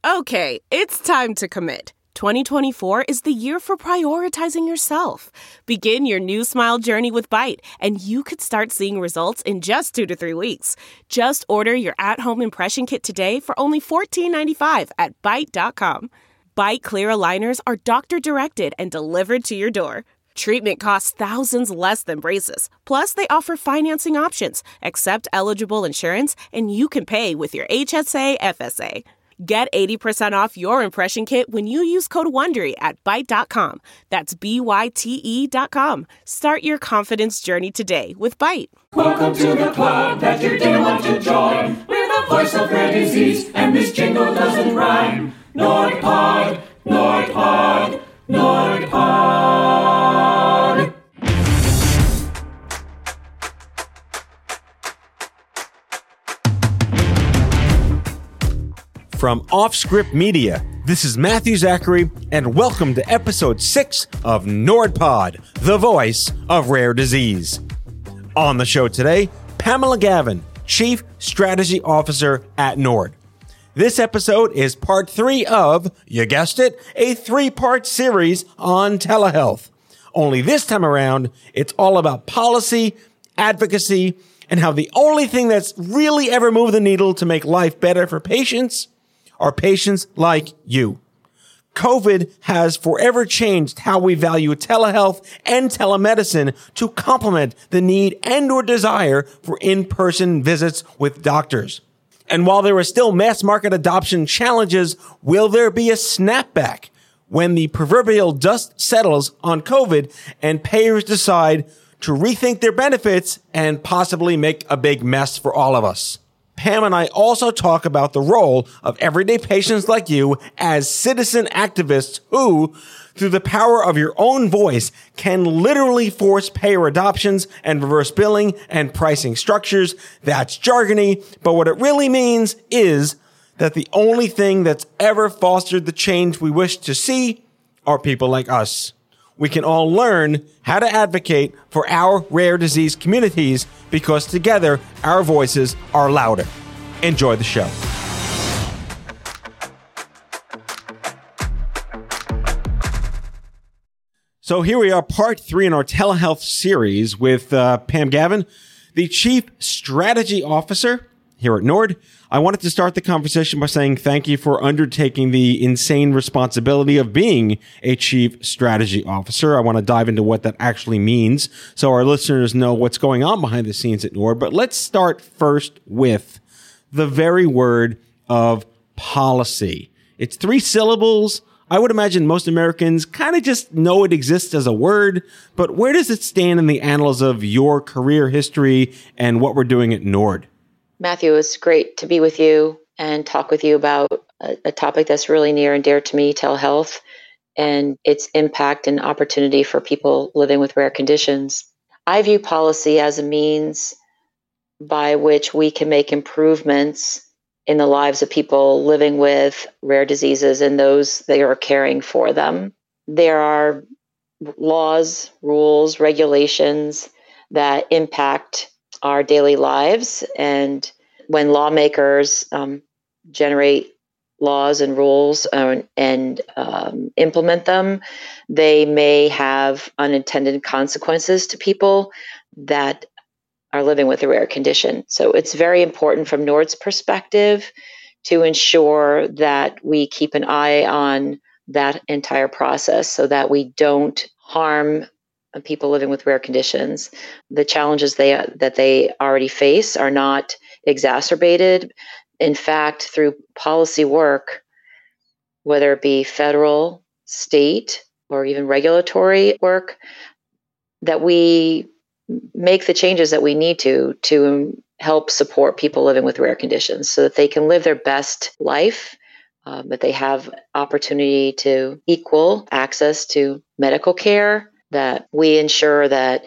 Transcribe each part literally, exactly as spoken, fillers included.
Okay, it's time to commit. twenty twenty-four is the year for prioritizing yourself. Begin your new smile journey with Byte, and you could start seeing results in just two to three weeks. Just order your at-home impression kit today for only fourteen ninety-five at byte dot com. Byte clear aligners are doctor-directed and delivered to your door. Treatment costs thousands less than braces. Plus, they offer financing options, accept eligible insurance, and you can pay with your H S A F S A. Get eighty percent off your impression kit when you use code WONDERY at byte dot com. That's B Y T E dot com. Start your confidence journey today with Byte. Welcome to the club that you didn't want to join. We're the voice of rare disease, and this jingle doesn't rhyme. NordPod, NordPod, NordPod. From Offscript Media, this is Matthew Zachary, and welcome to episode six of NordPod, the voice of rare disease. On the show today, Pamela Gavin, Chief Strategy Officer at Nord. This episode is part three of, you guessed it, a three-part series on telehealth. Only this time around, it's all about policy, advocacy, and how the only thing that's really ever moved the needle to make life better for patients are patients like you. COVID has forever changed how we value telehealth and telemedicine to complement the need and or desire for in-person visits with doctors. And while there are still mass market adoption challenges, will there be a snapback when the proverbial dust settles on COVID and payers decide to rethink their benefits and possibly make a big mess for all of us? Pam and I also talk about the role of everyday patients like you as citizen activists who, through the power of your own voice, can literally force payer adoptions and reverse billing and pricing structures. That's jargony, but what it really means is that the only thing that's ever fostered the change we wish to see are people like us. We can all learn how to advocate for our rare disease communities because together our voices are louder. Enjoy the show. So here we are, part three in our telehealth series with uh, Pam Gavin, the Chief Strategy Officer here at Nord. I wanted to start the conversation by saying thank you for undertaking the insane responsibility of being a Chief Strategy Officer. I want to dive into what that actually means so our listeners know what's going on behind the scenes at Nord. But let's start first with the very word of policy. It's three syllables. I would imagine most Americans kind of just know it exists as a word, but where does it stand in the annals of your career history and what we're doing at Nord? Matthew, it's great to be with you and talk with you about a, a topic that's really near and dear to me, telehealth, and its impact and opportunity for people living with rare conditions. I view policy as a means by which we can make improvements in the lives of people living with rare diseases and those that are caring for them. There are laws, rules, regulations that impact our daily lives. And when lawmakers um, generate laws and rules uh, and um, implement them, they may have unintended consequences to people that are living with a rare condition. So it's very important from Nord's perspective to ensure that we keep an eye on that entire process so that we don't harm people living with rare conditions. The challenges they that they already face are not exacerbated. In fact, through policy work, whether it be federal, state, or even regulatory work, that we make the changes that we need to to help support people living with rare conditions so that they can live their best life, um, that they have opportunity to equal access to medical care, that we ensure that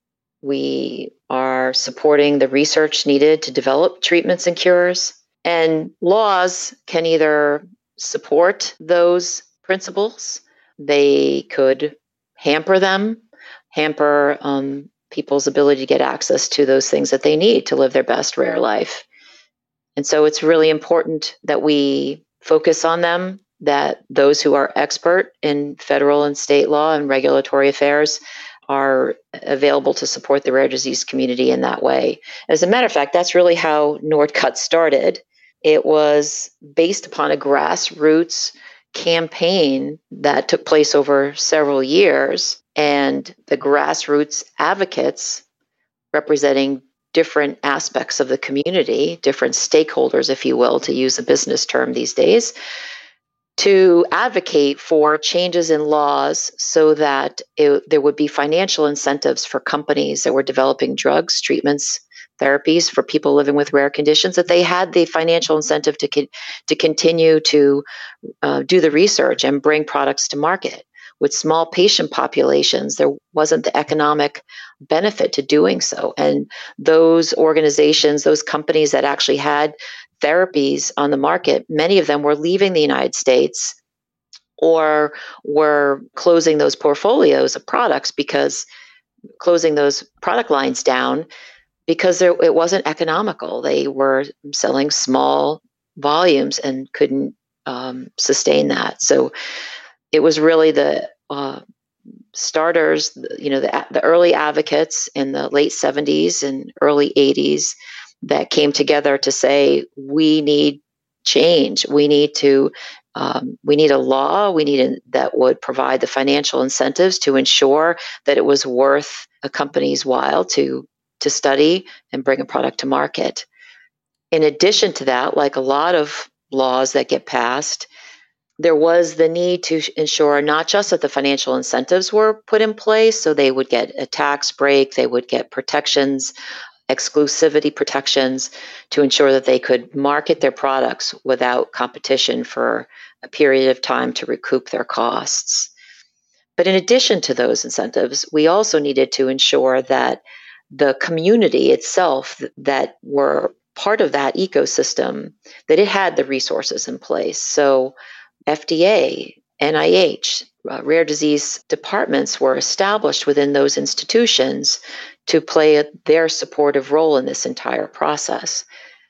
we are supporting the research needed to develop treatments and cures. And laws can either support those principles, they could hamper them, hamper um, people's ability to get access to those things that they need to live their best rare life. And so it's really important that we focus on them, that those who are expert in federal and state law and regulatory affairs are available to support the rare disease community in that way. As a matter of fact, that's really how NORDCUT started. It was based upon a grassroots campaign that took place over several years, and the grassroots advocates representing different aspects of the community, different stakeholders, if you will, to use a business term these days, to advocate for changes in laws so that it, there would be financial incentives for companies that were developing drugs, treatments, therapies for people living with rare conditions, that they had the financial incentive to, co- to continue to uh, do the research and bring products to market. With small patient populations, there wasn't the economic benefit to doing so. And those organizations, those companies that actually had therapies on the market, many of them were leaving the United States or were closing those portfolios of products because closing those product lines down because there, it wasn't economical. They were selling small volumes and couldn't um, sustain that. So it was really the uh, starters, you know, the, the early advocates in the late seventies and early eighties that came together to say, we need change. We need to, um, we need a law. We need a, that would provide the financial incentives to ensure that it was worth a company's while to to study and bring a product to market. In addition to that, like a lot of laws that get passed, there was the need to ensure not just that the financial incentives were put in place, so they would get a tax break, they would get protections, exclusivity protections to ensure that they could market their products without competition for a period of time to recoup their costs. But in addition to those incentives, we also needed to ensure that the community itself that were part of that ecosystem, that it had the resources in place. So F D A, N I H, uh, rare disease departments were established within those institutions to play a, their supportive role in this entire process.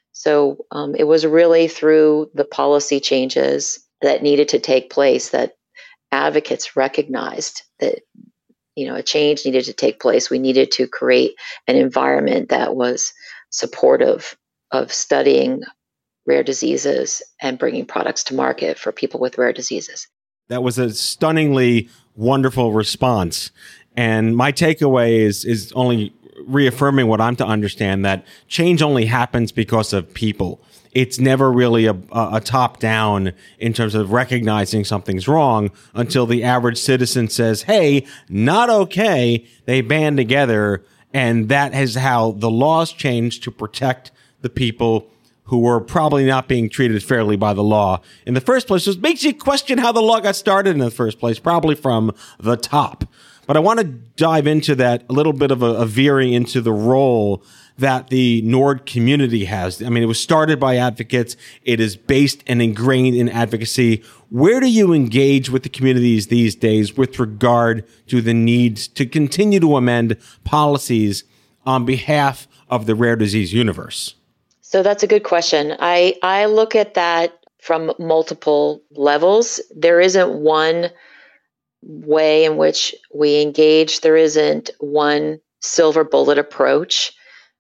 So um, it was really through the policy changes that needed to take place that advocates recognized that, you know, a change needed to take place. We needed to create an environment that was supportive of studying rare diseases and bringing products to market for people with rare diseases. That was a stunningly wonderful response. And my takeaway is is only reaffirming what I'm to understand, that change only happens because of people. It's never really a, a top-down in terms of recognizing something's wrong until the average citizen says, hey, not okay. They band together. And that is how the laws change to protect the people who were probably not being treated fairly by the law in the first place. It makes you question how the law got started in the first place, probably from the top. But I want to dive into that a little bit of a, a veering into the role that the NORD community has. I mean, it was started by advocates. It is based and ingrained in advocacy. Where do you engage with the communities these days with regard to the need to continue to amend policies on behalf of the rare disease universe? So that's a good question. I, I look at that from multiple levels. There isn't one way in which we engage. There isn't one silver bullet approach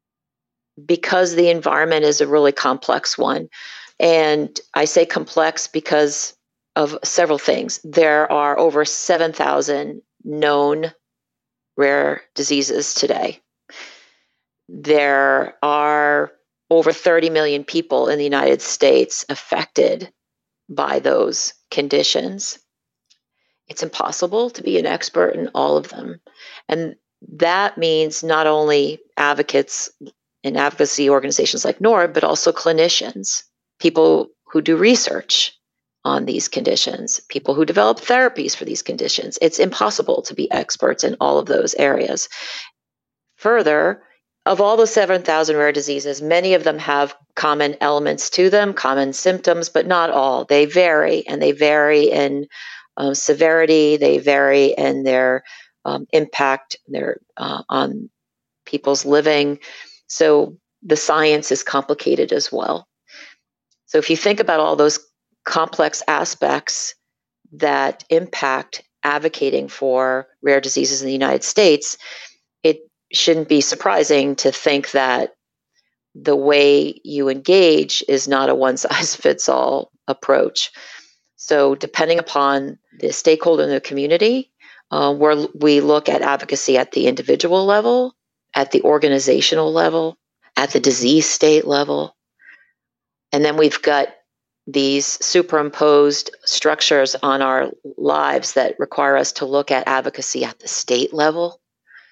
because the environment is a really complex one. And I say complex because of several things. There are over seven thousand known rare diseases today. There are over thirty million people in the United States affected by those conditions. It's impossible to be an expert in all of them. And that means not only advocates and advocacy organizations like NORD, but also clinicians, people who do research on these conditions, people who develop therapies for these conditions. It's impossible to be experts in all of those areas. Further, of all the seven thousand rare diseases, many of them have common elements to them, common symptoms, but not all. They vary, and they vary in um, severity. They vary in their um, impact their, uh, on people's living. So the science is complicated as well. So if you think about all those complex aspects that impact advocating for rare diseases in the United States, it shouldn't be surprising to think that the way you engage is not a one-size-fits-all approach. So depending upon the stakeholder in the community, uh, where we look at advocacy at the individual level, at the organizational level, at the disease state level, and then we've got these superimposed structures on our lives that require us to look at advocacy at the state level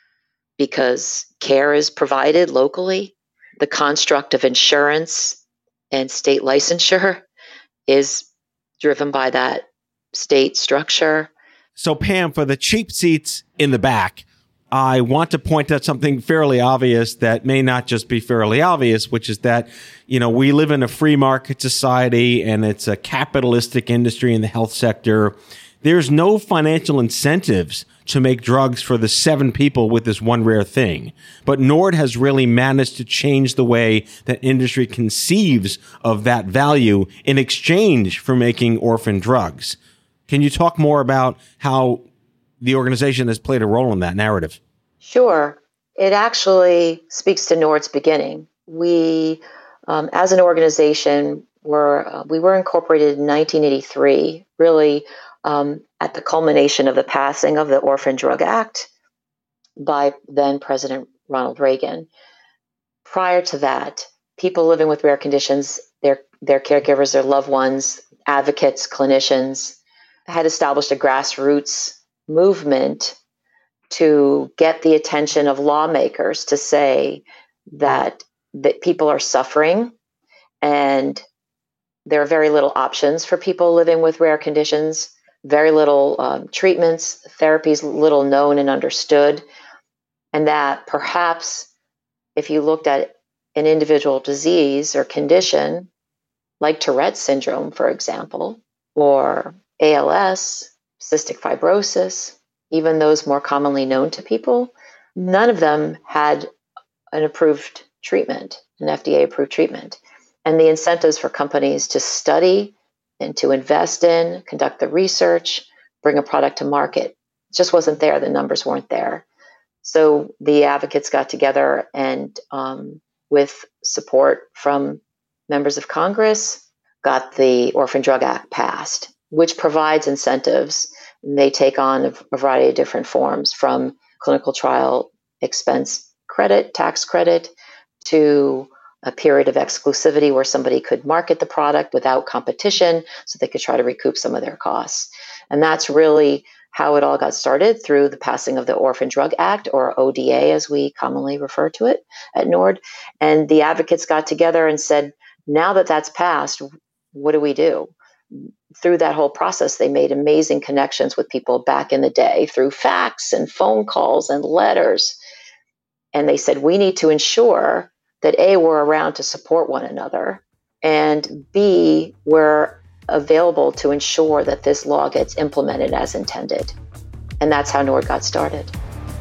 because care is provided locally. The construct of insurance and state licensure is driven by that state structure. So, Pam, for the cheap seats in the back, I want to point out something fairly obvious that may not just be fairly obvious, which is that, you know, we live in a free market society and it's a capitalistic industry in the health sector. There's no financial incentives to make drugs for the seven people with this one rare thing. But Nord has really managed to change the way that industry conceives of that value in exchange for making orphan drugs. Can you talk more about how the organization has played a role in that narrative? Sure. It actually speaks to Nord's beginning. We, um, as an organization, were uh, we were incorporated in nineteen eighty-three, really um, at the culmination of the passing of the Orphan Drug Act by then President Ronald Reagan. Prior to that, people living with rare conditions, their their caregivers, their loved ones, advocates, clinicians, had established a grassroots movement to get the attention of lawmakers to say that that people are suffering and there are very little options for people living with rare conditions, very little um, treatments, therapies, little known and understood, and that perhaps if you looked at an individual disease or condition like Tourette's syndrome, for example, or A L S, cystic fibrosis, even those more commonly known to people, none of them had an approved treatment, an F D A-approved treatment. And the incentives for companies to study and to invest in, conduct the research, bring a product to market, just wasn't there. The numbers weren't there. So the advocates got together and um, with support from members of Congress, got the Orphan Drug Act passed, which provides incentives. They take on a variety of different forms, from clinical trial expense credit, tax credit, to a period of exclusivity where somebody could market the product without competition so they could try to recoup some of their costs. And that's really how it all got started, through the passing of the Orphan Drug Act, or O D A as we commonly refer to it at Nord. And the advocates got together and said, now that that's passed, what do we do? Through that whole process, they made amazing connections with people back in the day through fax and phone calls and letters. And they said, we need to ensure that A, we're around to support one another, and B, we're available to ensure that this law gets implemented as intended. And that's how Nord got started.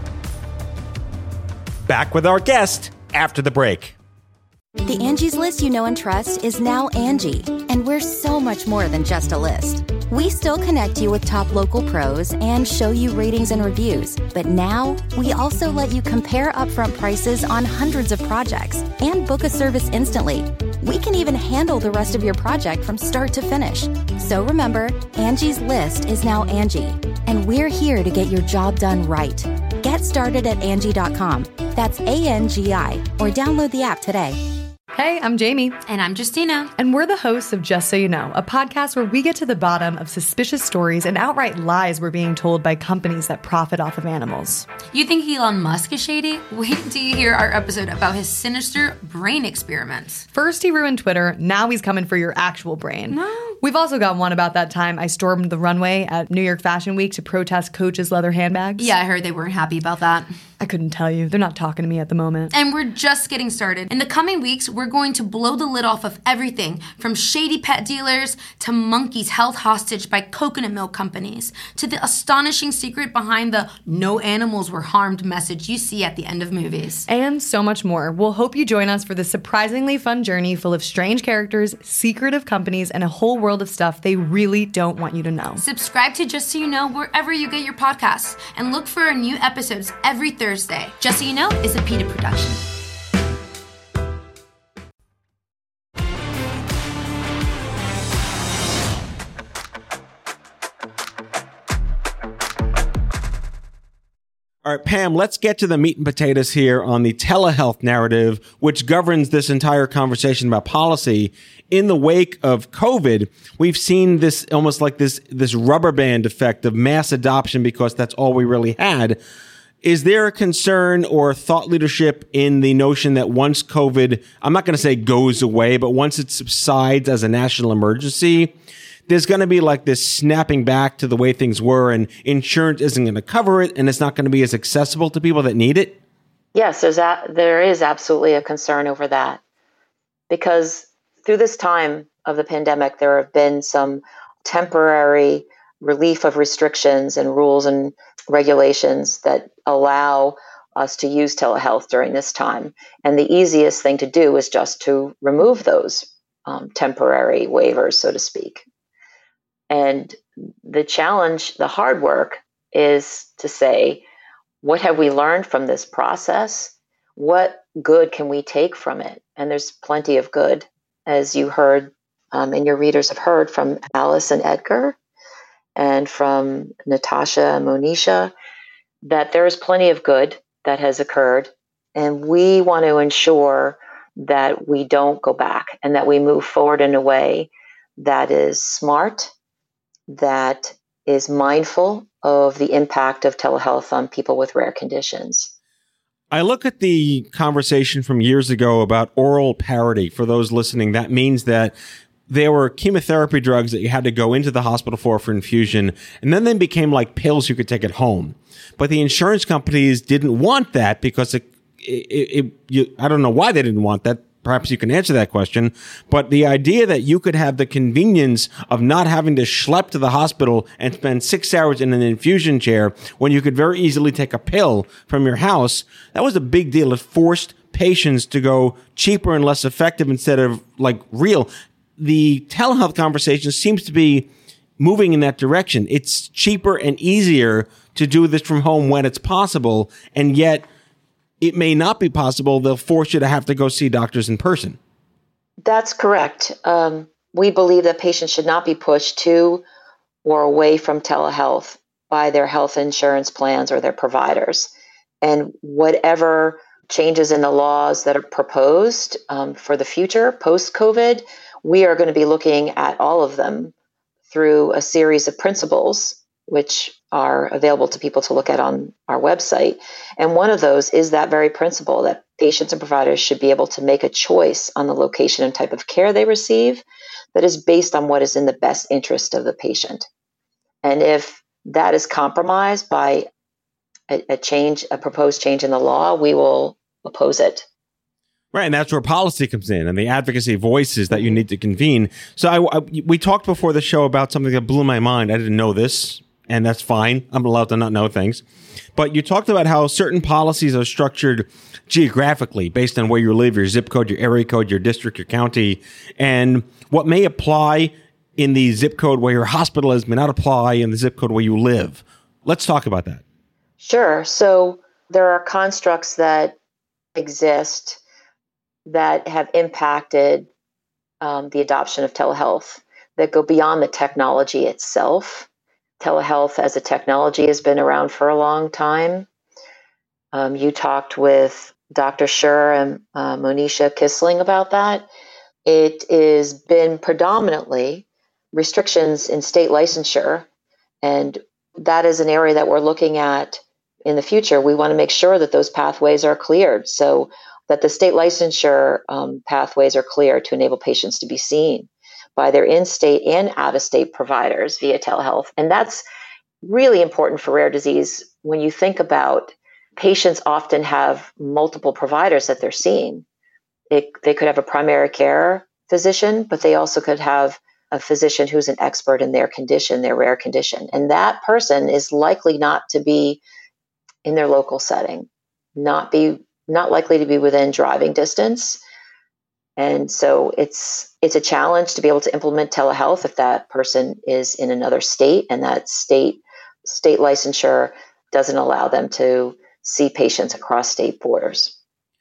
Back with our guest after the break. The Angie's List you know and trust is now Angie, and we're so much more than just a list. We still connect you with top local pros and show you ratings and reviews, but now we also let you compare upfront prices on hundreds of projects and book a service instantly. We can even handle the rest of your project from start to finish. So remember, Angie's List is now Angie, and we're here to get your job done right. Get started at Angie dot com. That's A N G I, or download the app today. Hey, I'm Jamie. And I'm Justina. And we're the hosts of Just So You Know, a podcast where we get to the bottom of suspicious stories and outright lies we're being told by companies that profit off of animals. You think Elon Musk is shady? Wait until you hear our episode about his sinister brain experiments. First he ruined Twitter, now he's coming for your actual brain. No. We've also got one about that time I stormed the runway at New York Fashion Week to protest Coach's leather handbags. Yeah, I heard they weren't happy about that. I couldn't tell you. They're not talking to me at the moment. And we're just getting started. In the coming weeks, we're going to blow the lid off of everything from shady pet dealers to monkeys held hostage by coconut milk companies to the astonishing secret behind the no animals were harmed message you see at the end of movies. And so much more. We'll hope you join us for this surprisingly fun journey full of strange characters, secretive companies, and a whole world of stuff they really don't want you to know. Subscribe to Just So You Know wherever you get your podcasts and look for our new episodes every Thursday. Just So You Know is a PETA production. All right, Pam, let's get to the meat and potatoes here on the telehealth narrative, which governs this entire conversation about policy. In the wake of COVID, we've seen this almost like this, this rubber band effect of mass adoption because that's all we really had. Is there a concern or thought leadership in the notion that once COVID, I'm not going to say goes away, but once it subsides as a national emergency, there's going to be like this snapping back to the way things were and insurance isn't going to cover it and it's not going to be as accessible to people that need it? Yes, there's a, there is absolutely a concern over that because through this time of the pandemic, there have been some temporary relief of restrictions and rules and regulations that allow us to use telehealth during this time. And the easiest thing to do is just to remove those um, temporary waivers, so to speak. And the challenge, the hard work is to say, what have we learned from this process? What good can we take from it? And there's plenty of good, as you heard, um, and your readers have heard from Alice and Edgar and from Natasha and Monisha, that there is plenty of good that has occurred. And we want to ensure that we don't go back and that we move forward in a way that is smart, that is mindful of the impact of telehealth on people with rare conditions. I look at the conversation from years ago about oral parity. For those listening, that means that there were chemotherapy drugs that you had to go into the hospital for for infusion, and then they became like pills you could take at home. But the insurance companies didn't want that because it, it, it you, I don't know why they didn't want that. Perhaps you can answer that question. But the idea that you could have the convenience of not having to schlep to the hospital and spend six hours in an infusion chair when you could very easily take a pill from your house, that was a big deal. It forced patients to go cheaper and less effective instead of like real. The telehealth conversation seems to be moving in that direction. It's cheaper and easier to do this from home when it's possible, and yet it may not be possible. They'll force you to have to go see doctors in person. That's correct. Um, we believe that patients should not be pushed to or away from telehealth by their health insurance plans or their providers. And whatever changes in the laws that are proposed um, for the future, post-COVID, we are going to be looking at all of them through a series of principles, which are available to people to look at on our website. And one of those is that very principle that patients and providers should be able to make a choice on the location and type of care they receive that is based on what is in the best interest of the patient. And if that is compromised by a, a change, a proposed change in the law, we will oppose it. Right, and that's where policy comes in and the advocacy voices that you need to convene. So I, I, we talked before the show about something that blew my mind. I didn't know this. And that's fine. I'm allowed to not know things. But you talked about how certain policies are structured geographically based on where you live, your zip code, your area code, your district, your county. And what may apply in the zip code where your hospital is may not apply in the zip code where you live. Let's talk about that. Sure. So there are constructs that exist that have impacted um, the adoption of telehealth that go beyond the technology itself. Telehealth as a technology has been around for a long time. Um, you talked with Doctor Schur and uh, Monisha Kissling about that. It has been predominantly restrictions in state licensure, and that is an area that we're looking at in the future. We want to make sure that those pathways are cleared so that the state licensure um, pathways are clear to enable patients to be seen by their in-state and out-of-state providers via telehealth. And that's really important for rare disease when you think about patients often have multiple providers that they're seeing. They, they could have a primary care physician, but they also could have a physician who's an expert in their condition, their rare condition. And that person is likely not to be in their local setting, not be not likely to be within driving distance. And so it's it's a challenge to be able to implement telehealth if that person is in another state and that state state licensure doesn't allow them to see patients across state borders.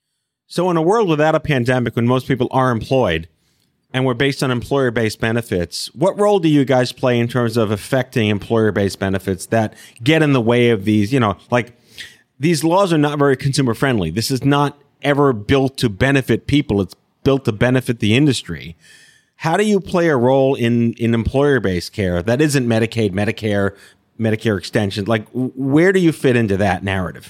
So in a world without a pandemic, when most people are employed and we're based on employer-based benefits, what role do you guys play in terms of affecting employer-based benefits that get in the way of these, you know, like these laws are not very consumer friendly. This is not ever built to benefit people. It's built to benefit the industry. How do you play a role in, in employer-based care that isn't Medicaid, Medicare, Medicare extension? Like, where do you fit into that narrative?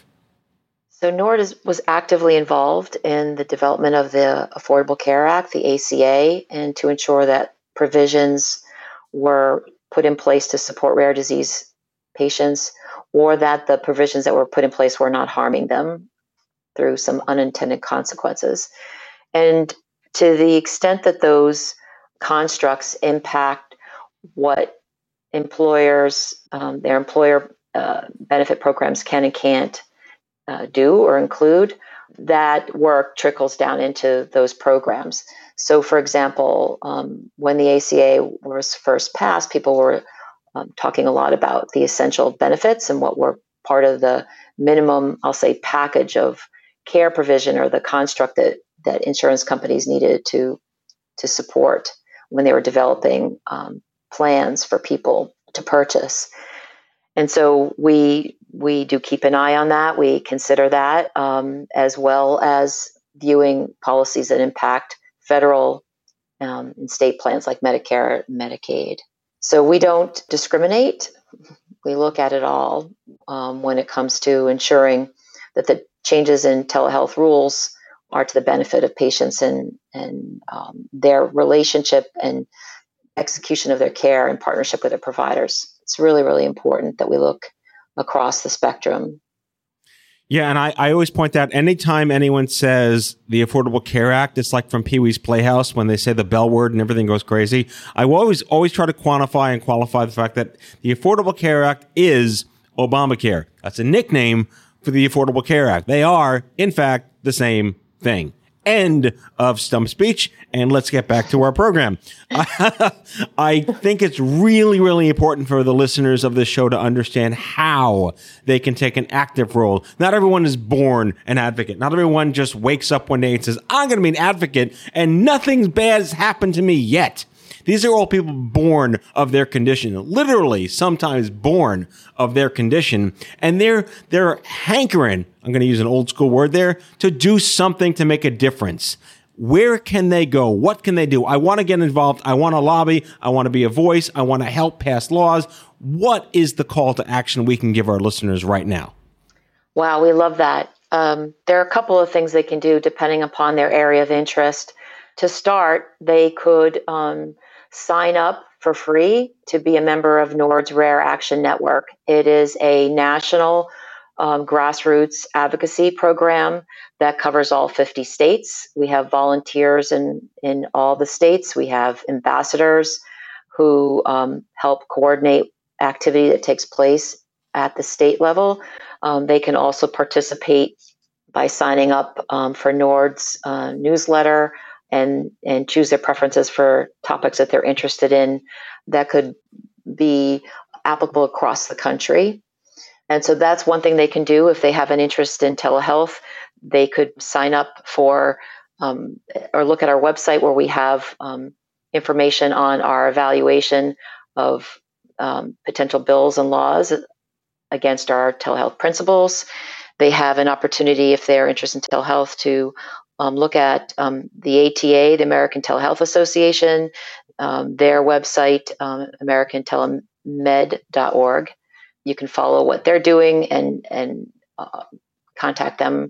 So NORD is, was actively involved in the development of the Affordable Care Act, the A C A, and to ensure that provisions were put in place to support rare disease patients, or that the provisions that were put in place were not harming them through some unintended consequences. And to the extent that those constructs impact what employers, um, their employer uh, benefit programs can and can't uh, do or include, that work trickles down into those programs. So, for example, um, when the A C A was first passed, people were um, talking a lot about the essential benefits and what were part of the minimum, I'll say, package of care provision or the construct that, that insurance companies needed to, to support when they were developing um, plans for people to purchase. And so we we do keep an eye on that. We consider that, um, as well as viewing policies that impact federal um, and state plans like Medicare, Medicaid. So we don't discriminate. We look at it all um, when it comes to ensuring that the changes in telehealth rules are to the benefit of patients and, and um, their relationship and execution of their care in partnership with their providers. It's really, really important that we look across the spectrum. Yeah, and I, I always point out, anytime anyone says the Affordable Care Act, it's like from Pee-wee's Playhouse when they say the bell word and everything goes crazy. I will always, always try to quantify and qualify the fact that the Affordable Care Act is Obamacare. That's a nickname for the Affordable Care Act. They are, in fact, the same thing. End of stump speech, and let's get back to our program. I think it's really, really important for the listeners of this show to understand how they can take an active role. Not everyone is born an advocate. Not everyone just wakes up one day and says, I'm going to be an advocate, and nothing bad has happened to me yet. These are all people born of their condition, literally sometimes born of their condition, and they're they're hankering, I'm going to use an old school word there, to do something to make a difference. Where can they go? What can they do? I want to get involved. I want to lobby. I want to be a voice. I want to help pass laws. What is the call to action we can give our listeners right now? Wow, we love that. Um, there are a couple of things they can do depending upon their area of interest. To start, they could um, sign up for free to be a member of NORD's Rare Action Network. It is a national um, grassroots advocacy program that covers all fifty states. We have volunteers in, in all the states. We have ambassadors who um, help coordinate activity that takes place at the state level. Um, they can also participate by signing up um, for NORD's uh, newsletter and and choose their preferences for topics that they're interested in that could be applicable across the country. And so that's one thing they can do if they have an interest in telehealth. They could sign up for um, or look at our website where we have um, information on our evaluation of um, potential bills and laws against our telehealth principles. They have an opportunity, if they're interested in telehealth, to Um, look at um, the A T A, the American Telehealth Association, um, their website, um, american telemed dot org. You can follow what they're doing and and uh, contact them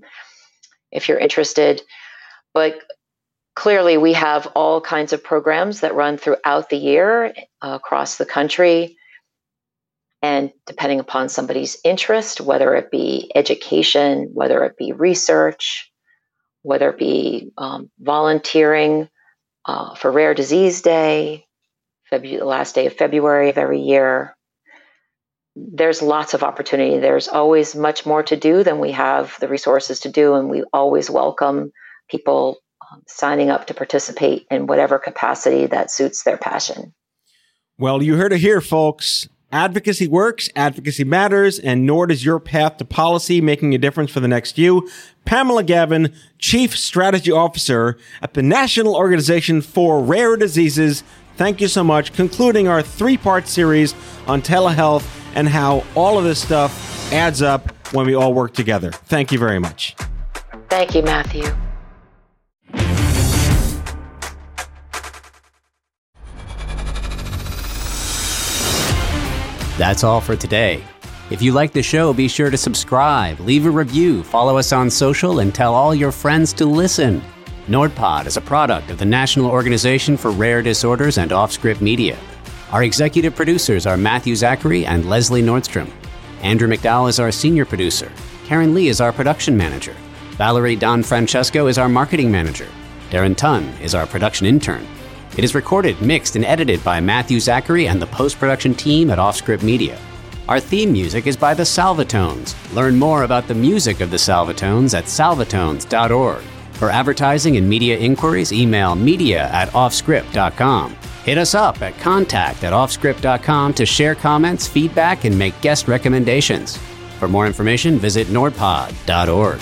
if you're interested. But clearly, we have all kinds of programs that run throughout the year uh, across the country. And depending upon somebody's interest, whether it be education, whether it be research, whether it be um, volunteering uh, for Rare Disease Day, February, the last day of February of every year, there's lots of opportunity. There's always much more to do than we have the resources to do, and we always welcome people um, signing up to participate in whatever capacity that suits their passion. Well, you heard it here, folks. Advocacy works, advocacy matters, and Nord is your path to policy making a difference for the next you. Pamela Gavin, Chief Strategy Officer at the National Organization for Rare Diseases. Thank you so much. Concluding our three-part series on telehealth and how all of this stuff adds up when we all work together. Thank you very much. Thank you, Matthew. That's all for today. If you like the show, be sure to subscribe, leave a review, follow us on social, and tell all your friends to listen. NordPod is a product of the National Organization for Rare Disorders and Offscript Media. Our executive producers are Matthew Zachary and Leslie Nordstrom. Andrew McDowell is our senior producer. Karen Lee is our production manager. Valerie Don Francesco is our marketing manager. Darren Tunn is our production intern. It is recorded, mixed, and edited by Matthew Zachary and the post-production team at Offscript Media. Our theme music is by the Salvatones. Learn more about the music of the Salvatones at salvatones dot org. For advertising and media inquiries, email media at offscript dot com. Hit us up at contact at offscript dot com to share comments, feedback, and make guest recommendations. For more information, visit nordpod dot org.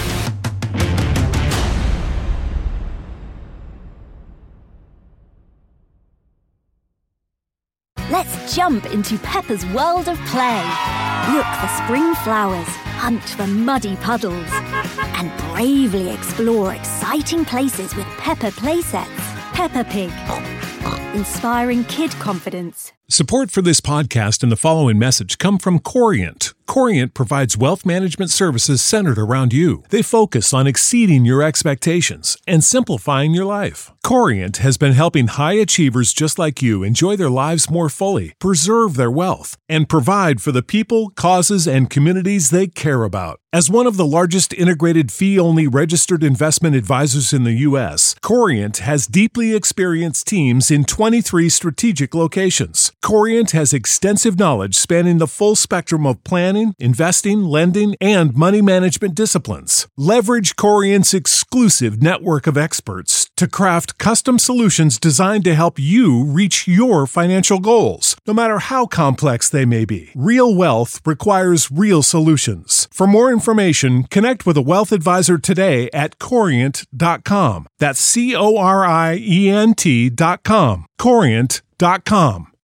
Let's jump into Peppa's world of play. Look for spring flowers, hunt for muddy puddles, and bravely explore exciting places with Peppa playsets. Peppa Pig, inspiring kid confidence. Support for this podcast and the following message come from Corient. Corient provides wealth management services centered around you. They focus on exceeding your expectations and simplifying your life. Corient has been helping high achievers just like you enjoy their lives more fully, preserve their wealth, and provide for the people, causes, and communities they care about. As one of the largest integrated fee-only registered investment advisors in the U S, Corient has deeply experienced teams in twenty-three strategic locations. Corient has extensive knowledge spanning the full spectrum of planning, investing, lending, and money management disciplines. Leverage Corient's exclusive network of experts to craft custom solutions designed to help you reach your financial goals, no matter how complex they may be. Real wealth requires real solutions. For more information, connect with a wealth advisor today at corient dot com. That's C O R I E N T dot com. corient dot com.